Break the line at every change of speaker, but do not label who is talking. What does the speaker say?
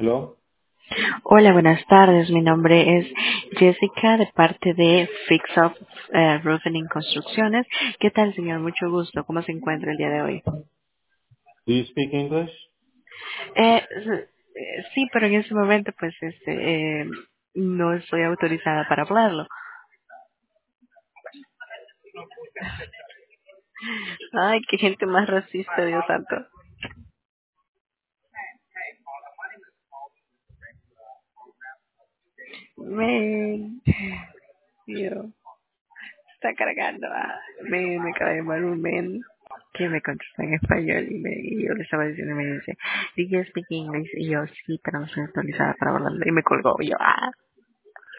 Hello.
Hola, buenas tardes. Mi nombre es Jessica de parte de Fix Up Roofing y Construcciones. ¿Qué tal, señor? Mucho gusto. ¿Cómo se encuentra el día de hoy?
Do you speak English?
Sí, pero en este momento, pues, no estoy autorizada para hablarlo. Ay, qué gente más racista, Dios santo. Men, Dios, está cargando. Me acaba de llamar un men que me contesta en español y yo le estaba diciendo y me dice, ¿Do you speak English? Y yo, sí, pero no soy autorizada para hablarlo. Y me colgó. Y yo,